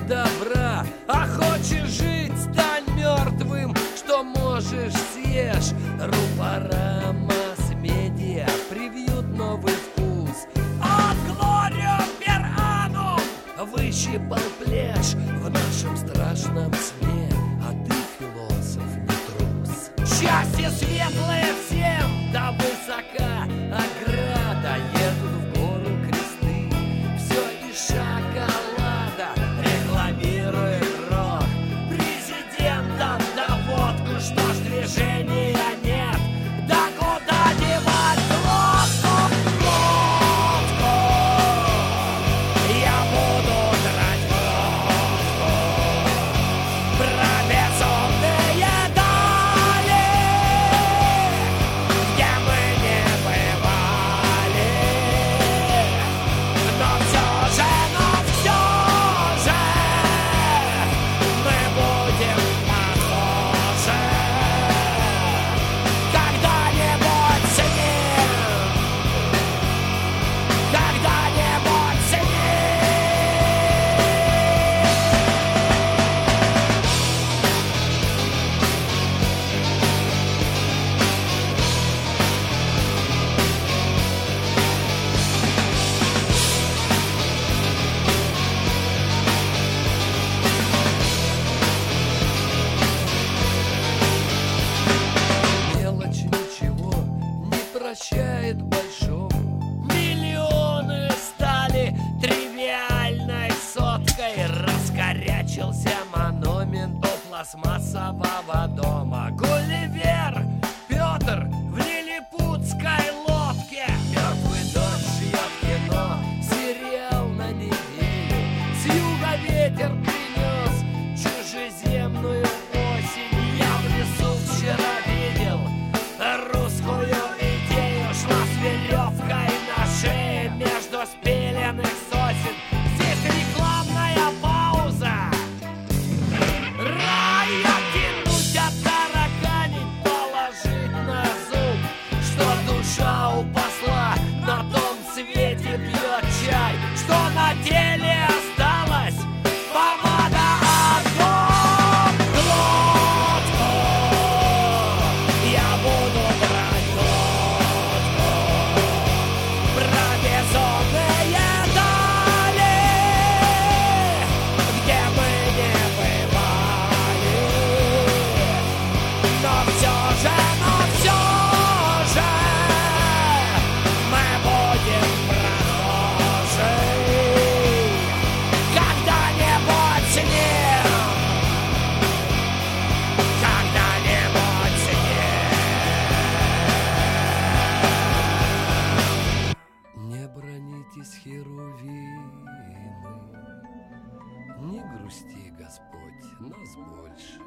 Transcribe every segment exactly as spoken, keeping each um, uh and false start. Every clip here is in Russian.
добра. А хочешь жить, стань мертвым, что можешь съешь. Рупора масс-медиа привьют новый вкус. От Глорию Перану выщипал плешь в нашем страшном сне. А ты, философ, не трус. Счастье светлое всем, да высока ограда. Едут в гору кресты, все из шоколада. Рекламирует рок президентов да водку. Что ж, движения нет, да куда девать глотку? Глотку я буду драть глотку про безумные дали, где мы не бывали. Но все же, но все же мы будем похожи когда-нибудь с ним, когда-нибудь с ним. Мелочь ничего не прощает большому. Миллионы стали тривиальной соткой. Раскорячился монумент у пластмассового дома. Гулливер Петр в лилипутской лодке. Мертвый дождь шьет кино, сериал на неделю. С юга ветер принес чужеземную осень. Я в лесу вчера видел русскую идею. Шла с веревкой на шее между спиленных сосен. Здесь рекламная пауза. Рая кинуть, оттараканить, положить на зуб, что душа у посла на том свете пьет чай, что на теле осталось помада от губ. Глотку я буду брать глотку про безумные дали, где мы не бывали. Но все же, но все же мы будем прохожи когда-нибудь с ним, когда-нибудь с ним. Не бронитесь, херувимы, не грусти, Господь, нас больше.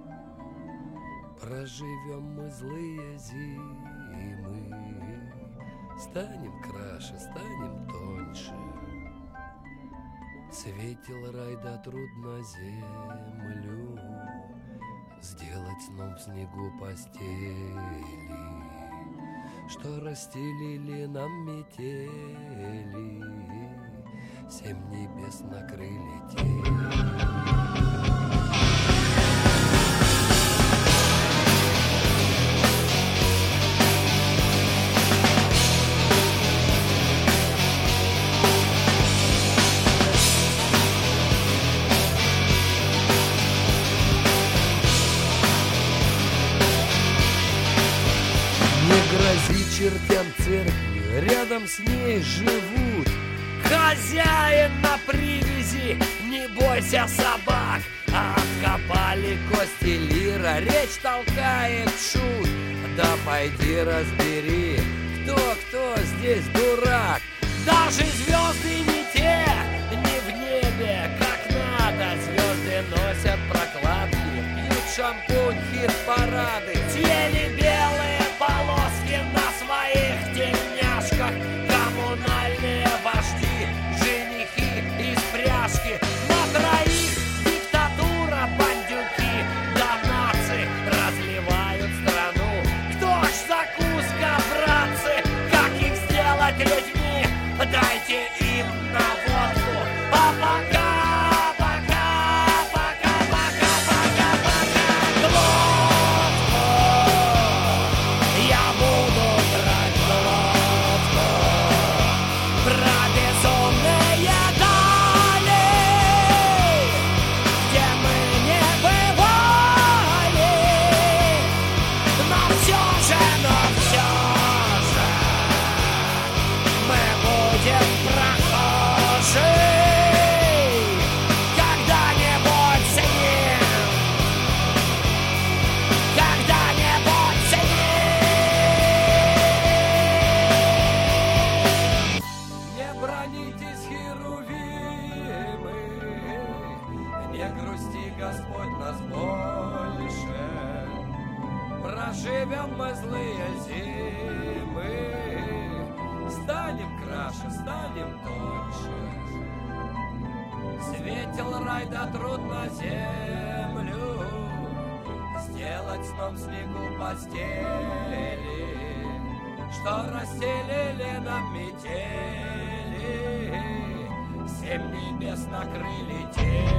Проживем мы злые зимы, станем краше, станем тоньше. Светил рай, да трудно землю сделать сном в снегу постели, что расстелили нам метели, семь небес накрыли тень. Не грози чертям церкви, рядом с ней живут. Хозяин на привязи, не бойся собак. А откопали кости лира, речь толкает шут. Да пойди разбери, кто-кто здесь дурак. Даже звезды не те, не в небе, как надо. Звезды носят прокладки, пьют шампунь, хит-парады. Съели белые полоски на своих тельняшках. Коммунальные вожди, женихи из пряжки. На троих диктатура, бандюки, да нации разливают страну. Кто ж закуска, братцы, как их сделать людьми? Дайте им на водку, а пока, пока Не грусти, Господь, нас больше. Проживем мы злые зимы, станем краше, станем тоньше. Светил рай да труд на землю, сделать сном снегу постели, что расстелили нам метели, семь небес накрыли тень.